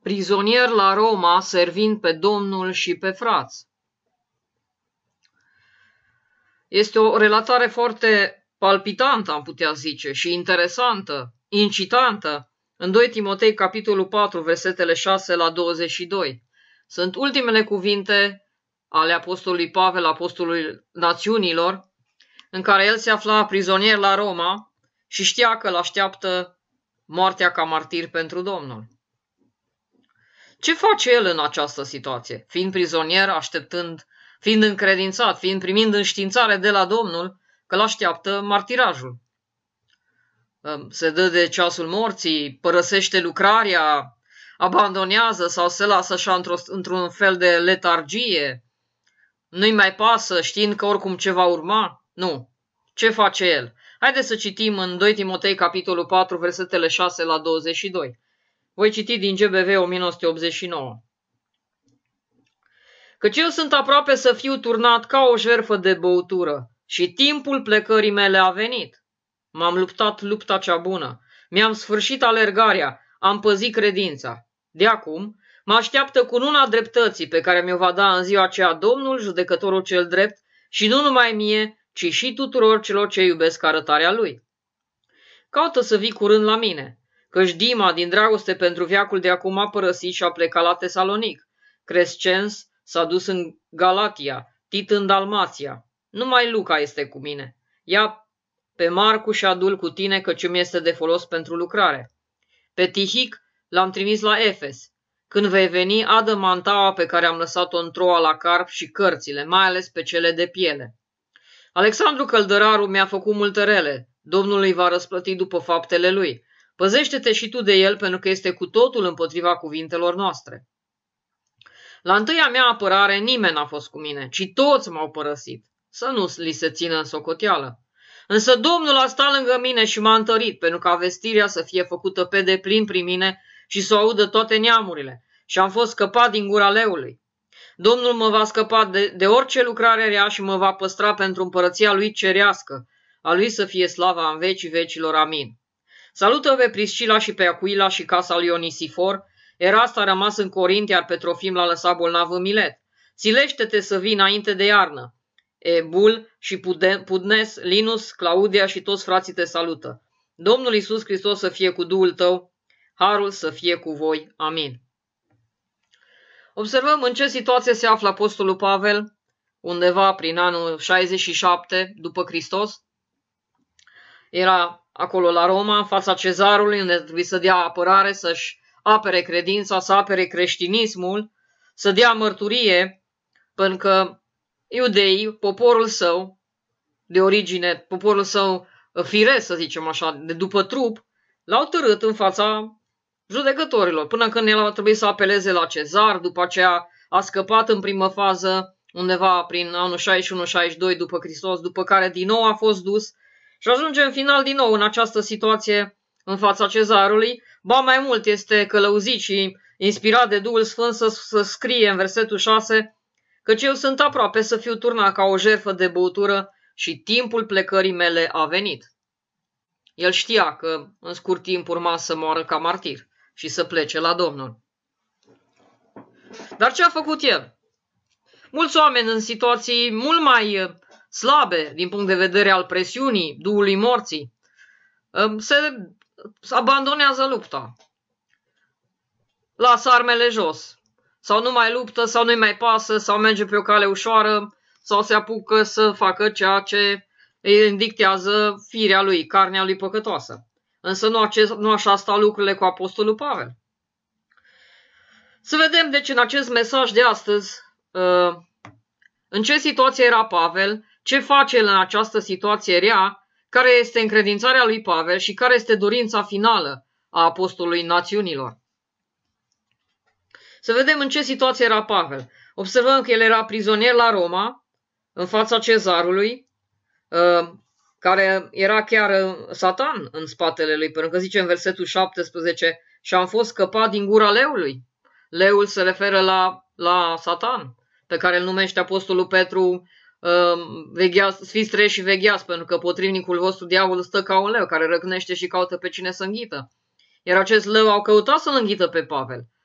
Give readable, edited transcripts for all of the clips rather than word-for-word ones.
Prizonier la Roma, servind pe Domnul și pe frați. Este o relatare foarte palpitantă, am putea zice, și interesantă, incitantă, în 2 Timotei, capitolul 4, versetele 6 la 22. Sunt ultimele cuvinte ale apostolului Pavel, apostolului națiunilor, în care el se afla prizonier la Roma și știa că îl așteaptă moartea ca martir pentru Domnul. Ce face el în această situație? Fiind prizonier, așteptând, fiind încredințat, primind înștiințare de la Domnul că îl așteaptă martirajul. Se dă de ceasul morții, părăsește lucrarea, abandonează sau se lasă așa într-un fel de letargie, nu-i mai pasă știind că oricum ce va urma? Nu. Ce face el? Haideți să citim în 2 Timotei, capitolul 4, versetele 6 la 22. Voi citi din GBV 1989. Căci eu sunt aproape să fiu turnat ca o jertfă de băutură și timpul plecării mele a venit. M-am luptat lupta cea bună, mi-am sfârșit alergarea, am păzit credința. De acum mă așteaptă cununa dreptății pe care mi-o va da în ziua aceea Domnul, judecătorul cel drept, și nu numai mie, ci și tuturor celor ce iubesc arătarea Lui. Caută să vii curând la mine, căci Dima, din dragoste pentru veacul de acum, a părăsit și a plecat la Tesalonic. Crescens s-a dus în Galatia, Tit în Dalmația. Numai Luca este cu mine. Ia pe Marcu și adu-l cu tine, căci îmi este de folos pentru lucrare. Pe Tihic l-am trimis la Efes. Când vei veni, adă mantaua pe care am lăsat-o în Troa la Carp și cărțile, mai ales pe cele de piele. Alexandru Căldăraru mi-a făcut multe rele. Domnul îi va răsplăti după faptele lui. Păzește-te și tu de el, pentru că este cu totul împotriva cuvintelor noastre. La întâia mea apărare nimeni n-a fost cu mine, ci toți m-au părăsit. Să nu li se țină în socoteală. Însă Domnul a stat lângă mine și m-a întărit, pentru ca vestirea să fie făcută pe deplin prin mine și să o audă toate neamurile. Și am fost scăpat din gura leului. Domnul mă va scăpa de orice lucrare rea și mă va păstra pentru împărăția lui cerească. A lui să fie slava în vecii vecilor. Amin. Salută pe Priscila și pe Aquila și casa lui Onisifor. Erast a rămas în Corint, iar pe Trofim l-a lăsat bolnav în Milet. Silește-te să vii înainte de iarnă. Ebul și Pudnes, Linus, Claudia și toți frații te salută. Domnul Iisus Hristos să fie cu Duhul tău, harul să fie cu voi. Amin. Observăm în ce situație se află apostolul Pavel, undeva prin anul 67 după Hristos. Era acolo la Roma, în fața cezarului, unde trebuie să dea apărare, să-și apere credința, să apere creștinismul, să dea mărturie, pentru că iudeii, poporul său, de origine, poporul său firesc, să zicem așa, de după trup, l-au târât în fața judecătorilor, până când el a trebuit să apeleze la cezar, după aceea a scăpat în primă fază, undeva prin anul 61-62 după Hristos, după care din nou a fost dus și ajunge în final din nou în această situație în fața cezarului. Ba mai mult, este călăuzit și inspirat de Duhul Sfânt să scrie în versetul 6, căci eu sunt aproape să fiu turnat ca o jertfă de băutură și timpul plecării mele a venit. El știa că în scurt timp urma să moară ca martir și să plece la Domnul. Dar ce a făcut el? Mulți oameni în situații mult mai slabe din punct de vedere al presiunii, duhului morții, se abandonează lupta. Lasă armele jos. Sau nu mai luptă, sau nu-i mai pasă, sau merge pe o cale ușoară, sau se apucă să facă ceea ce îi dictează firea lui, carnea lui păcătoasă. Însă nu așa stau lucrurile cu apostolul Pavel. Să vedem deci în acest mesaj de astăzi în ce situație era Pavel, ce face el în această situație rea, care este încredințarea lui Pavel și care este dorința finală a apostolului națiunilor. Să vedem în ce situație era Pavel. Observăm că el era prizonier la Roma, în fața cezarului, care era chiar Satan în spatele lui, pentru că zice în versetul 17, și am fost scăpat din gura leului. Leul se referă la Satan, pe care îl numește apostolul Petru, fiți treji și vegheați, pentru că potrivnicul vostru diavolul stă ca un leu, care răcnește și caută pe cine să înghită. Iar acest leu au căutat să-l înghită pe Pavel.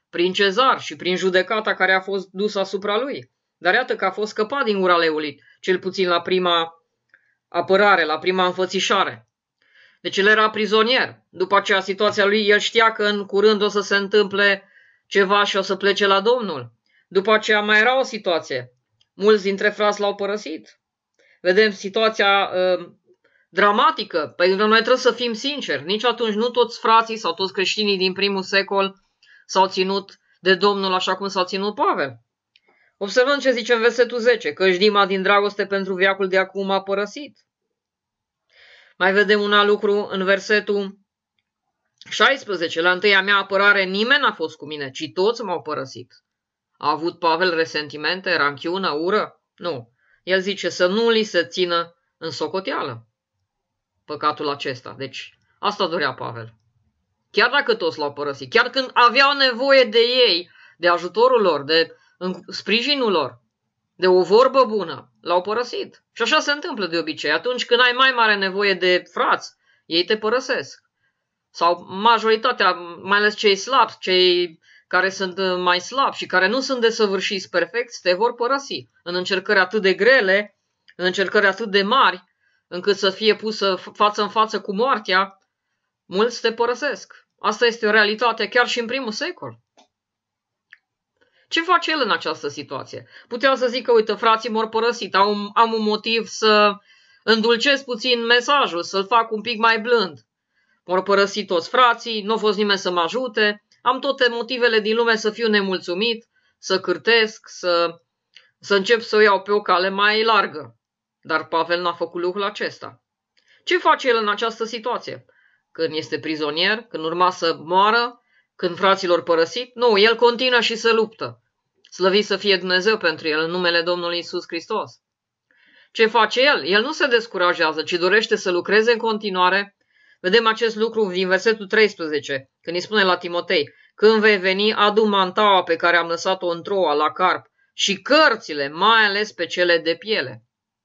prin Cezar și prin judecata care a fost dusă asupra lui. Dar iată că a fost scăpat din gura leului, cel puțin la prima apărare, la prima înfățișare. Deci el era prizonier. După aceea situația lui, el știa că în curând o să se întâmple ceva și o să plece la Domnul. După aceea mai era o situație. Mulți dintre frați l-au părăsit. Vedem situația dramatică. Pentru că noi trebuie să fim sinceri. Nici atunci nu toți frații sau toți creștinii din primul secol s-au ținut de Domnul așa cum s-a ținut Pavel. Observăm ce zice în versetul 10, că Dima din dragoste pentru veacul de acum a părăsit. Mai vedem un alt lucru în versetul 16. La întâia mea apărare nimeni n-a fost cu mine, ci toți m-au părăsit. A avut Pavel resentimente, ranchiună, ură? Nu. El zice să nu li se țină în socoteală păcatul acesta. Deci asta dorea Pavel. Chiar dacă toți l-au părăsit, chiar când aveau nevoie de ei, de ajutorul lor, de sprijinul lor, de o vorbă bună, l-au părăsit. Și așa se întâmplă de obicei. Atunci când ai mai mare nevoie de frați, ei te părăsesc. Sau majoritatea, mai ales cei slabi, cei care sunt mai slabi și care nu sunt desăvârșiți perfect, te vor părăsi în încercări atât de grele, în încercări atât de mari, încât să fie pusă față în față cu moartea, mulți te părăsesc. Asta este o realitate chiar și în primul secol. Ce face el în această situație? Putea să zică, uite, frații m-au părăsit, am un motiv să îndulcesc puțin mesajul, să-l fac un pic mai blând. M-au părăsit toți frații, nu a fost nimeni să mă ajute, am toate motivele din lume să fiu nemulțumit, să cârtesc, să încep să o iau pe o cale mai largă. Dar Pavel n-a făcut lucrul acesta. Ce face el în această situație? Când este prizonier, când urma să moară, când fraților părăsit? Nu, el continuă și se luptă. Slăvit să fie Dumnezeu pentru el în numele Domnului Iisus Hristos. Ce face el? El nu se descurajează, ci dorește să lucreze în continuare. Vedem acest lucru din versetul 13, când îi spune la Timotei, când vei veni, adu mantaua pe care am lăsat-o în Troa, la Carp, și cărțile, mai ales pe cele de piele.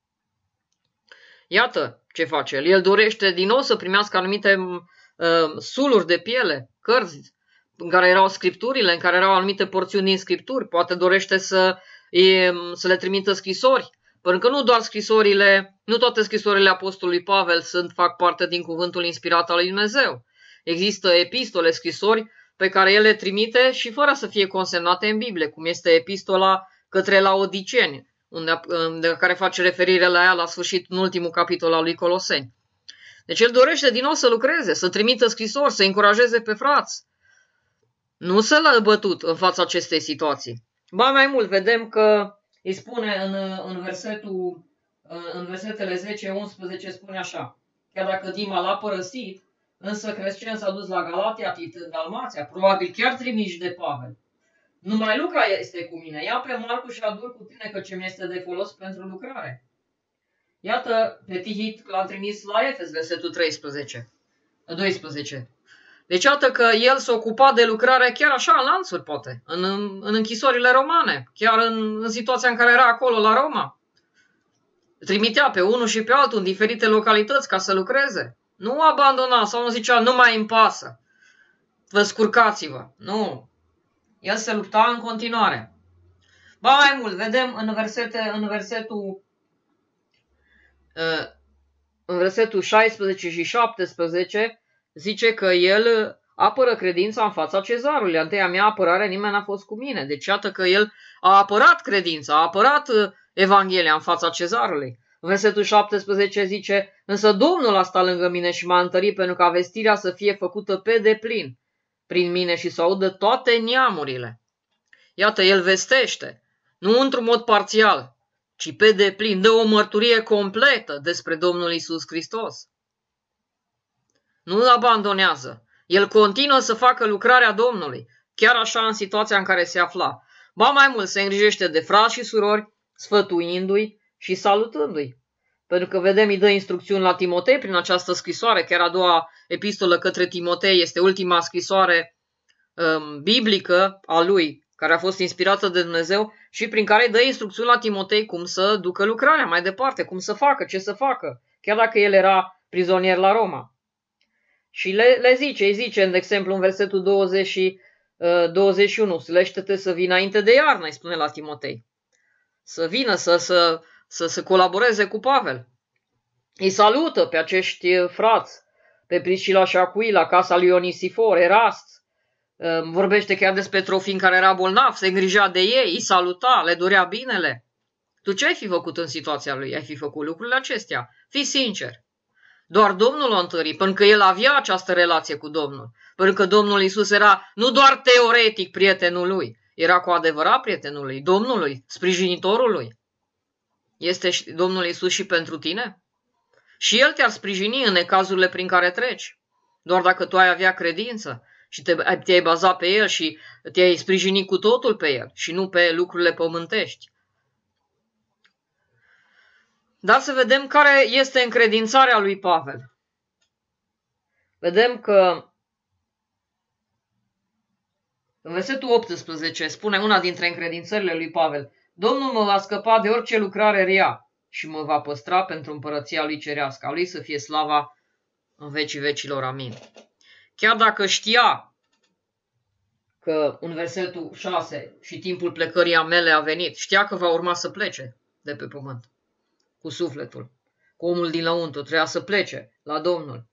Iată ce face el. El dorește din nou să primească anumite suluri de piele, cărți, în care erau scripturile, în care erau anumite porțiuni din scripturi. Poate dorește să le trimită scrisori. Pentru că nu doar scrisorile, nu toate scrisorile apostolului Pavel fac parte din cuvântul inspirat al lui Dumnezeu. Există epistole, scrisori pe care el le trimite și fără să fie consemnate în Biblie, cum este epistola către Laodiceni, de care face referire la ea la sfârșit în ultimul capitol al lui Coloseni. Deci el dorește din nou să lucreze, să trimită scrisori, să încurajeze pe frați. Nu se l-a bătut în fața acestei situații. Ba mai mult, vedem că îi spune în versetele 10-11 spune așa, chiar dacă Dima l-a părăsit, însă Crescen s-a dus la Galatia, Tit în Dalmația, probabil chiar trimiși de Pavel. Numai Luca este cu mine, ia pe Marcu și adu-l cu tine, că ce mi este de folos pentru lucrare. Iată, pe Tihit l-a trimis la Efes, versetul 12. Deci iată că el s-a ocupat de lucrare chiar așa în lanțuri, poate, în închisorile romane, chiar în situația în care era acolo la Roma. Trimitea pe unul și pe altul în diferite localități ca să lucreze. Nu abandona sau nu zicea, nu mai îmi pasă, vă scurcați-vă. Nu. El se lupta în continuare. Ba mai mult, vedem în versetul 16 și 17, zice că el apără credința în fața cezarului. Întâia mea apărare, nimeni n-a fost cu mine. Deci iată că el a apărat credința, a apărat Evanghelia în fața cezarului. În versetul 17 zice, însă Domnul a stat lângă mine și m-a întărit pentru ca vestirea să fie făcută pe deplin prin mine și să audă toate neamurile. Iată, el vestește, nu într-un mod parțial, ci pe deplin, dă o mărturie completă despre Domnul Iisus Hristos. Nu îl abandonează. El continuă să facă lucrarea Domnului, chiar așa în situația în care se afla. Ba mai mult, se îngrijește de frați și surori, sfătuindu-i și salutându-i. Pentru că vedem, îi dă instrucțiuni la Timotei prin această scrisoare, chiar a doua epistolă către Timotei este ultima scrisoare biblică a lui, care a fost inspirată de Dumnezeu și prin care îi dă instrucțiuni la Timotei cum să ducă lucrarea mai departe, cum să facă, ce să facă, chiar dacă el era prizonier la Roma. Și îi zice, de exemplu, în versetul 20 21. Silește-te să vii înainte de iarnă, îi spune la Timotei. Să vină, să colaboreze cu Pavel. Îi salută pe acești frați, pe Priscila și Aquila, casa lui Onisifor, Erast. Vorbește chiar despre Trofim care era bolnav, se îngrija de ei, îi saluta, le dorea binele. Tu ce ai fi făcut în situația lui? Ai fi făcut lucrurile acestea? Fii sincer. Doar Domnul o întări, pentru că el avea această relație cu Domnul. Pentru că Domnul Iisus era nu doar teoretic prietenul lui, era cu adevărat prietenul lui, Domnului, sprijinitorul lui. Este Domnul Iisus și pentru tine? Și El te-ar sprijini în necazurile prin care treci. Doar dacă tu ai avea credință și te-ai baza pe El și te-ai sprijini cu totul pe El și nu pe lucrurile pământești. Dar să vedem care este încredințarea lui Pavel. Vedem că în versetul 18 spune una dintre încredințările lui Pavel: Domnul mă va scăpa de orice lucrare rea și mă va păstra pentru împărăția lui cerească. A lui să fie slava în vecii vecilor. Amin. Chiar dacă știa că în versetul 6 și timpul plecării mele a venit, știa că va urma să plece de pe pământ cu sufletul, cu omul dinăuntru, trebuia să plece la Domnul.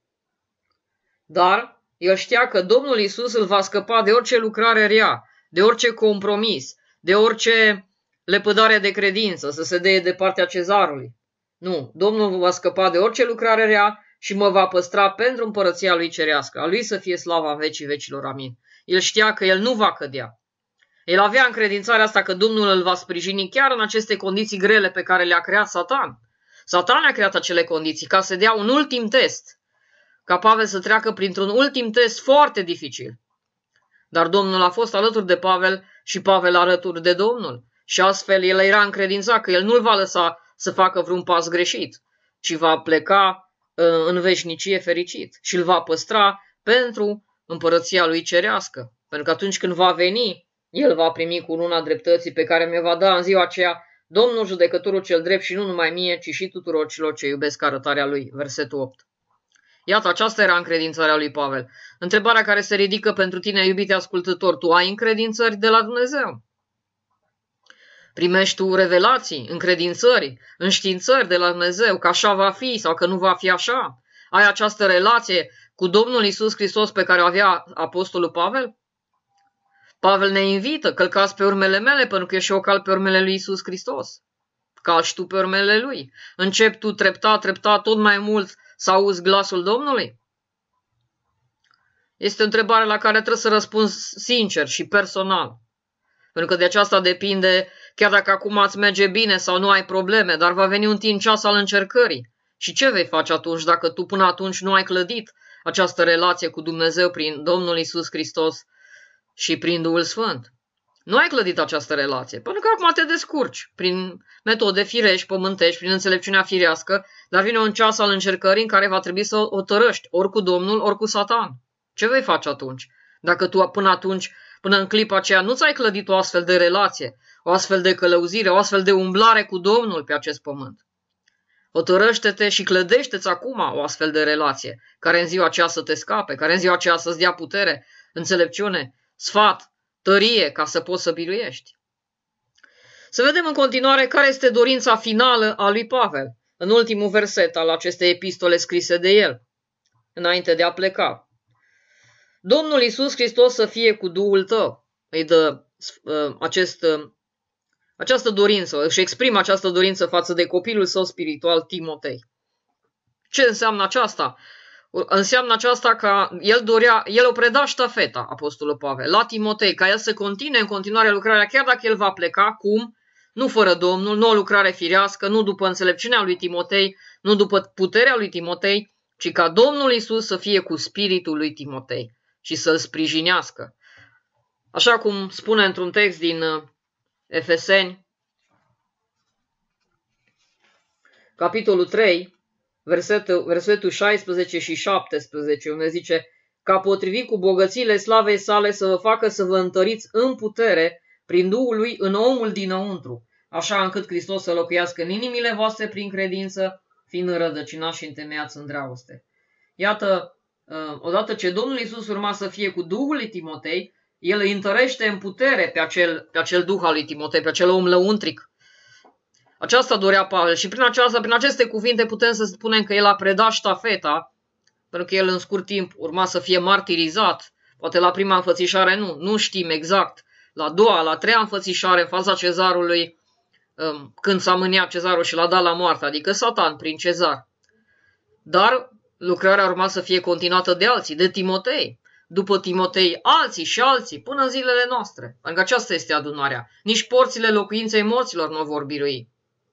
Dar el știa că Domnul Iisus îl va scăpa de orice lucrare rea, de orice compromis, de orice lepădare de credință, să se dea de partea cezarului. Nu, Domnul va scăpa de orice lucrare rea și mă va păstra pentru împărăția lui cerească. A lui să fie slava în vecii vecilor. Amin. El știa că el nu va cădea. El avea încredințarea asta că Domnul îl va sprijini chiar în aceste condiții grele pe care le-a creat Satan. Satan a creat acele condiții ca să dea un ultim test, ca Pavel să treacă printr-un ultim test foarte dificil. Dar Domnul a fost alături de Pavel și Pavel alături de Domnul. Și astfel el era încredințat că el nu-l va lăsa să facă vreun pas greșit, ci va pleca în veșnicie fericit și îl va păstra pentru împărăția lui cerească. Pentru că atunci când va veni, el va primi cununa dreptății pe care mi-o va da în ziua aceea Domnul judecătorul cel drept și nu numai mie, ci și tuturor celor ce iubesc arătarea lui. Versetul 8. Iată, aceasta era încredințarea lui Pavel. Întrebarea care se ridică pentru tine, iubite ascultător: tu ai încredințări de la Dumnezeu? Primești tu revelații, încredințări, înștiințări de la Dumnezeu că așa va fi sau că nu va fi așa? Ai această relație cu Domnul Iisus Hristos pe care o avea apostolul Pavel? Pavel ne invită: călcați pe urmele mele, pentru că eu și eu cal pe urmele lui Iisus Hristos. Calci tu pe urmele lui. Începi tu treptat tot mai mult să auzi glasul Domnului? Este o întrebare la care trebuie să răspunzi sincer și personal. Pentru că de aceasta depinde, chiar dacă acum îți merge bine sau nu ai probleme, dar va veni un timp ceas al încercării. Și ce vei face atunci dacă tu până atunci nu ai clădit această relație cu Dumnezeu prin Domnul Iisus Hristos și prin Duhul Sfânt? Nu ai clădit această relație, pentru că acum te descurci prin metode firești, pământești, prin înțelepciunea firească, dar vine un ceas al încercării în care va trebui să o tărăști, ori cu Domnul, ori cu Satan. Ce vei face atunci? Dacă tu până în clipa aceea nu ți-ai clădit o astfel de relație, o astfel de călăuzire, o astfel de umblare cu Domnul pe acest pământ. Hotărăște-te și clădește-ți acum o astfel de relație, care în ziua aceea să te scape, care în ziua aceea să-ți dea putere, înțelepciune, sfat, tărie, ca să poți să biruiești. Să vedem în continuare care este dorința finală a lui Pavel, în ultimul verset al acestei epistole scrise de el, înainte de a pleca. Domnul Iisus Hristos să fie cu Duhul tău. Îi dă această dorință, își exprimă această dorință față de copilul său spiritual Timotei. Ce înseamnă aceasta? Înseamnă aceasta că el o preda ștafeta, apostolul Pavel, la Timotei, ca el să continue în continuare lucrarea, chiar dacă el va pleca, cum? Nu fără Domnul, nu o lucrare firească, nu după înțelepciunea lui Timotei, nu după puterea lui Timotei, ci ca Domnul Iisus să fie cu spiritul lui Timotei și să-l sprijinească. Așa cum spune într-un text din Efeseni, capitolul 3, versetul 16 și 17, unde zice: ca potrivit cu bogățiile slavei sale să vă facă să vă întăriți în putere prin Duhul lui în omul dinăuntru, așa încât Hristos să locuiască în inimile voastre prin credință, fiind înrădăcinați și întemeiați în dragoste. Iată, odată ce Domnul Iisus urma să fie cu Duhul lui Timotei, el îi întărește în putere pe acel duh al lui Timotei, pe acel om lăuntric. Aceasta dorea Pavel și prin aceste cuvinte putem să spunem că el a predat ștafeta, pentru că el în scurt timp urma să fie martirizat, poate la prima înfățișare nu știm exact, la a doua, la a treia înfățișare în fața cezarului, când s-a mâniat cezarul și l-a dat la moarte, adică Satan prin cezar. Dar lucrarea urma să fie continuată de alții, de Timotei. După Timotei, alții și alții, până în zilele noastre. Pentru că aceasta este adunarea. Nici porțile locuinței morților nu vor birui.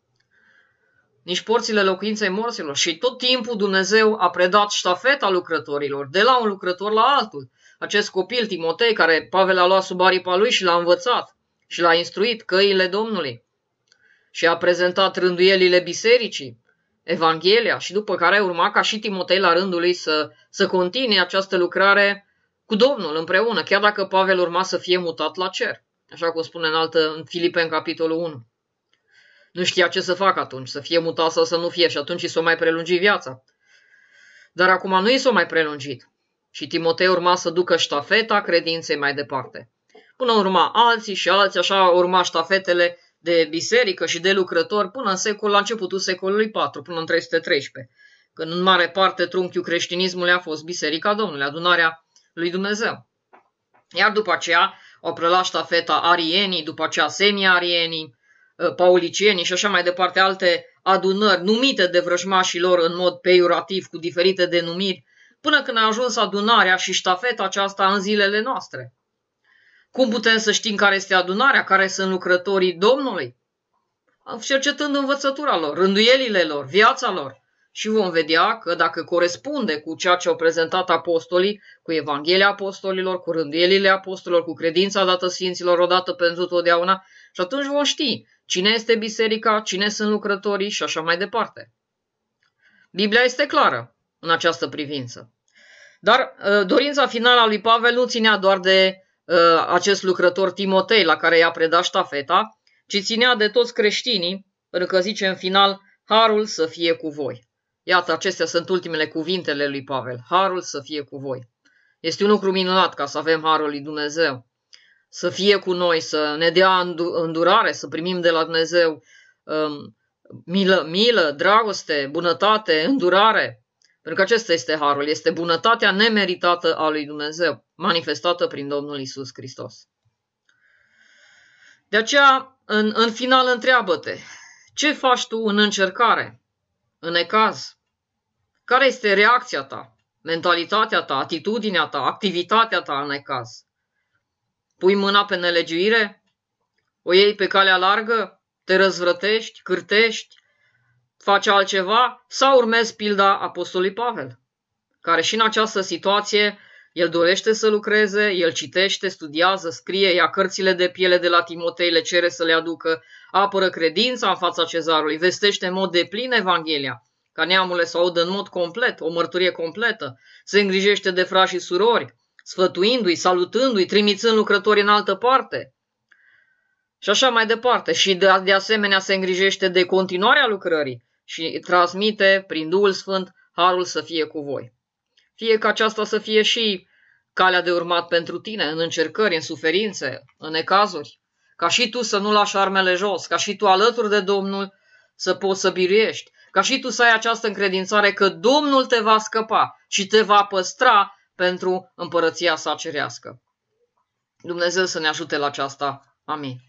Nici porțile locuinței morților. Și tot timpul Dumnezeu a predat ștafeta lucrătorilor, de la un lucrător la altul. Acest copil, Timotei, care Pavel a luat sub aripa lui și l-a învățat și l-a instruit căile Domnului. Și a prezentat rânduielile bisericii, Evanghelia, și după care urma ca și Timotei la rândul lui să continue această lucrare cu Domnul împreună, chiar dacă Pavel urma să fie mutat la cer, așa cum spune în Filipeni, capitolul 1. Nu știa ce să facă atunci, să fie mutat sau să nu fie, și atunci i s-o mai prelungi viața. Dar acum nu i s-o mai prelungit și Timotei urma să ducă ștafeta credinței mai departe. Până urma alții și alții, așa urma ștafetele de biserică și de lucrători până la începutul secolului IV, până în 313, când în mare parte trunchiul creștinismului a fost Biserica Domnului, adunarea lui Dumnezeu. Iar după aceea au preluat ștafeta arienii, după aceea semi-arienii, paulicienii și așa mai departe, alte adunări numite de vrăjmașii lor în mod peiurativ, cu diferite denumiri, până când a ajuns adunarea și ștafeta aceasta în zilele noastre. Cum putem să știm care este adunarea, care sunt lucrătorii Domnului? Cercetând învățătura lor, rânduielile lor, viața lor. Și vom vedea că dacă corespunde cu ceea ce au prezentat apostolii, cu Evanghelia apostolilor, cu rânduielile apostolilor, cu credința dată sfinților odată pentru totdeauna, și atunci vom ști cine este biserica, cine sunt lucrătorii și așa mai departe. Biblia este clară în această privință. Dar dorința finală a lui Pavel nu ținea doar de acest lucrător Timotei la care i-a predat ștafeta, ci ținea de toți creștinii, pentru că zice în final, harul să fie cu voi. Iată, acestea sunt ultimele cuvintele lui Pavel, harul să fie cu voi. Este un lucru minunat ca să avem harul lui Dumnezeu, să fie cu noi, să ne dea îndurare, să primim de la Dumnezeu milă, dragoste, bunătate, îndurare. Pentru că acesta este harul, este bunătatea nemeritată a lui Dumnezeu, manifestată prin Domnul Iisus Hristos. De aceea, în final, întreabă-te, ce faci tu în încercare, în necaz? Care este reacția ta, mentalitatea ta, atitudinea ta, activitatea ta în necaz? Pui mâna pe nelegiuire? O iei pe calea largă? Te răzvrătești, cârtești? Faci altceva sau urmezi pilda apostolului Pavel, care și în această situație el dorește să lucreze, el citește, studiază, scrie, ia cărțile de piele de la Timotei, le cere să le aducă, apără credința în fața cezarului, vestește în mod deplin Evanghelia, ca neamurile să audă în mod complet, o mărturie completă, se îngrijește de frați și surori, sfătuindu-i, salutându-i, trimițând lucrători în altă parte. Și așa mai departe. Și de asemenea se îngrijește de continuarea lucrării și transmite prin Duhul Sfânt harul să fie cu voi. Fie ca aceasta să fie și calea de urmat pentru tine în încercări, în suferințe, în necazuri, ca și tu să nu lași armele jos, ca și tu alături de Domnul să poți să biruiești, ca și tu să ai această încredințare că Domnul te va scăpa și te va păstra pentru împărăția sa cerească. Dumnezeu să ne ajute la aceasta. Amin.